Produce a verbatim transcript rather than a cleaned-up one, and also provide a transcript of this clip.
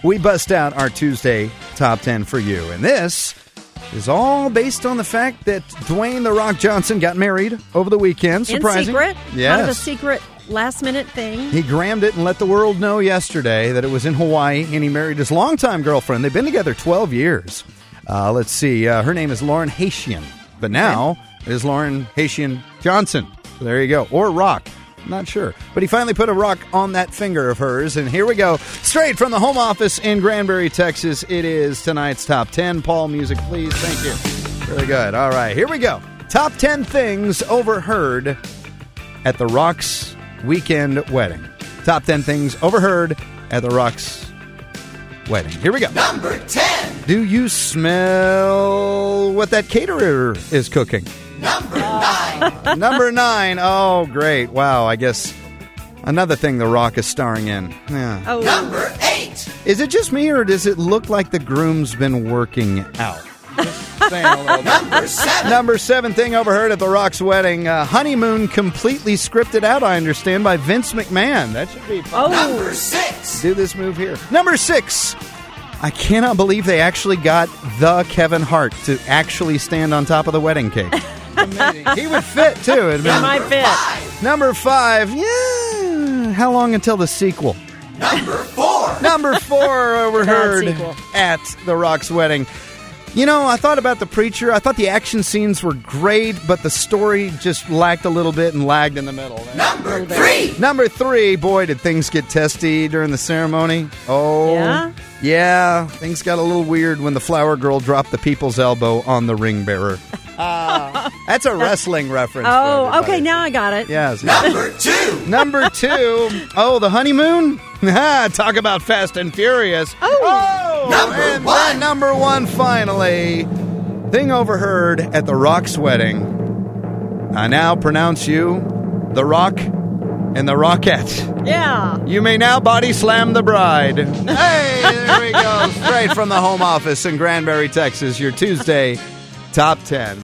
we bust out our Tuesday top ten for you. And this is all based on the fact that Dwayne The Rock Johnson got married over the weekend. Surprising. In secret? Yes. Kind of a secret last-minute thing. He grammed it and let the world know yesterday that it was in Hawaii, and he married his longtime girlfriend. They've been together twelve years. Uh, let's see. Uh, her name is Lauren Haitian, but now it is Lauren Haitian Johnson. So there you go. Or Rock. Not sure. But he finally put a rock on that finger of hers. And here we go. Straight from the home office in Granbury, Texas. It is tonight's Top ten. Paul, music, please. Thank you. Really good. All right. Here we go. Top ten things overheard at The Rock's weekend wedding. Top ten things overheard at The Rock's wedding. Here we go. Number ten. Do you smell what that caterer is cooking? Number nine. Number nine. Oh, great. Wow, I guess another thing The Rock is starring in. Yeah. Oh. Number eight. Is it just me, or does it look like the groom's been working out? Just saying a little bit. Number seven. Number seven thing overheard at The Rock's wedding. Uh, honeymoon completely scripted out, I understand, by Vince McMahon. That should be fun. Oh. Number six. Do this move here. Number six. I cannot believe they actually got the Kevin Hart to actually stand on top of the wedding cake. Amazing. He would fit, too. It'd It been- might fit. Five. Number five. Yeah. How long until the sequel? Number four. Number four overheard Bad sequel. at The Rock's wedding. You know, I thought about The Preacher. I thought the action scenes were great, but the story just lacked a little bit and lagged in the middle. Number three. Number three, boy, did things get testy during the ceremony. Oh, Yeah? yeah, things got a little weird when the flower girl dropped the people's elbow on the ring bearer. Ah, that's a wrestling reference. for Oh, everybody. okay, now I got it. Yes. Number two. Number two, oh, the honeymoon? Talk about Fast and Furious. Oh. Number and one. then number one, finally, thing overheard at The Rock's wedding. I now pronounce you The Rock and the Rockette. Yeah. You may now body slam the bride. Hey, there we go. Straight from the home office in Granbury, Texas, your Tuesday Top ten.